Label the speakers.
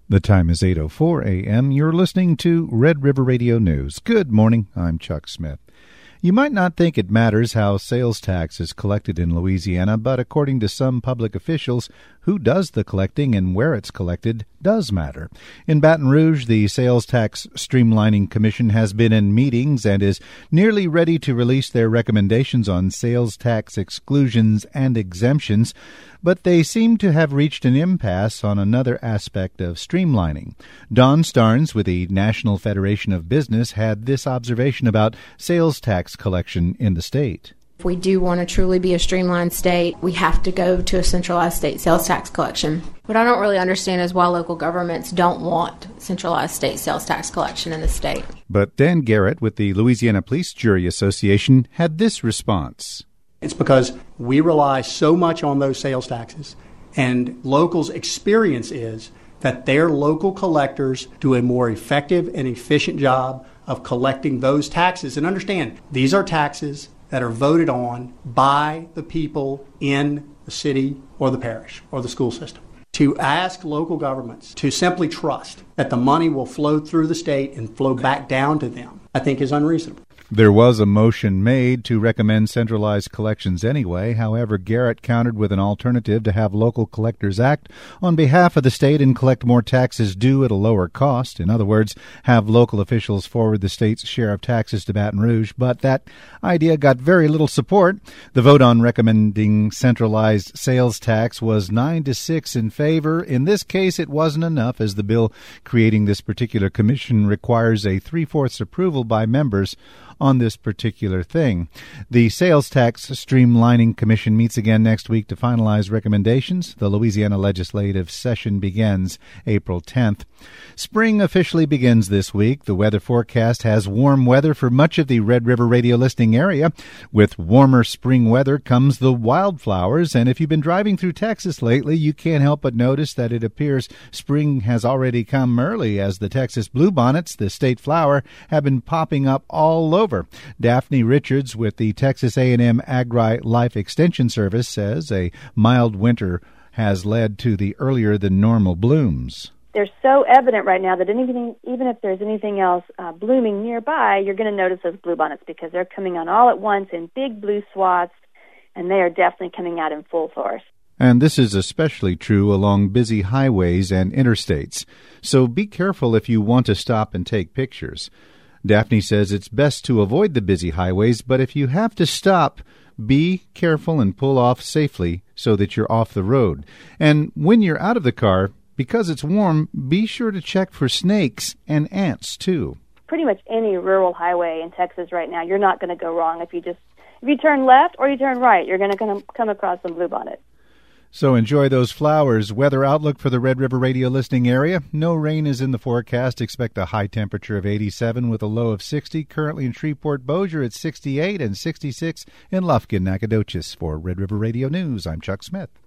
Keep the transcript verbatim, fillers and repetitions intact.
Speaker 1: The time is eight oh four a.m. You're listening to Red River Radio News. Good morning. I'm Chuck Smith. You might not think it matters how sales tax is collected in Louisiana, but according to some public officials, who does the collecting and where it's collected does matter. In Baton Rouge, the Sales Tax Streamlining Commission has been in meetings and is nearly ready to release their recommendations on sales tax exclusions and exemptions, but they seem to have reached an impasse on another aspect of streamlining. Don Starnes with the National Federation of Business had this observation about sales tax collection in the state.
Speaker 2: If we do want to truly be a streamlined state, we have to go to a centralized state sales tax collection. What I don't really understand is why local governments don't want centralized state sales tax collection in the state.
Speaker 1: But Dan Garrett with the Louisiana Police Jury Association had this response.
Speaker 3: It's because we rely so much on those sales taxes, and locals' experience is that their local collectors do a more effective and efficient job of collecting those taxes. And understand, these are taxes that are voted on by the people in the city or the parish or the school system. To ask local governments to simply trust that the money will flow through the state and flow back down to them, I think is unreasonable.
Speaker 1: There was a motion made to recommend centralized collections anyway. However, Garrett countered with an alternative to have local collectors act on behalf of the state and collect more taxes due at a lower cost. In other words, have local officials forward the state's share of taxes to Baton Rouge. But that idea got very little support. The vote on recommending centralized sales tax was nine to six in favor. In this case, it wasn't enough, as the bill creating this particular commission requires a three-fourths approval by members on this particular thing. The Sales Tax Streamlining Commission meets again next week to finalize recommendations. The Louisiana legislative session begins April tenth. Spring officially begins this week. The weather forecast has warm weather for much of the Red River radio listening area. With warmer spring weather comes the wildflowers, and if you've been driving through Texas lately, you can't help but notice that it appears spring has already come early, as the Texas bluebonnets, the state flower, have been popping up all over. Daphne Richards with the Texas A and M Agri Life Extension Service says a mild winter has led to the earlier than normal blooms.
Speaker 4: They're so evident right now that anything, even if there's anything else uh, blooming nearby, you're going to notice those bluebonnets because they're coming on all at once in big blue swaths, and they are definitely coming out in full force.
Speaker 1: And this is especially true along busy highways and interstates. So be careful if you want to stop and take pictures. Daphne says it's best to avoid the busy highways, but if you have to stop, be careful and pull off safely so that you're off the road. And when you're out of the car, because it's warm, be sure to check for snakes and ants, too.
Speaker 4: Pretty much any rural highway in Texas right now, you're not going to go wrong. If you just if you turn left or you turn right, you're going to come across some bluebonnet.
Speaker 1: So enjoy those flowers. Weather outlook for the Red River radio listening area. No rain is in the forecast. Expect a high temperature of eighty-seven with a low of sixty. Currently in Shreveport, Bossier at sixty-eight and sixty-six in Lufkin, Nacogdoches. For Red River Radio News, I'm Chuck Smith.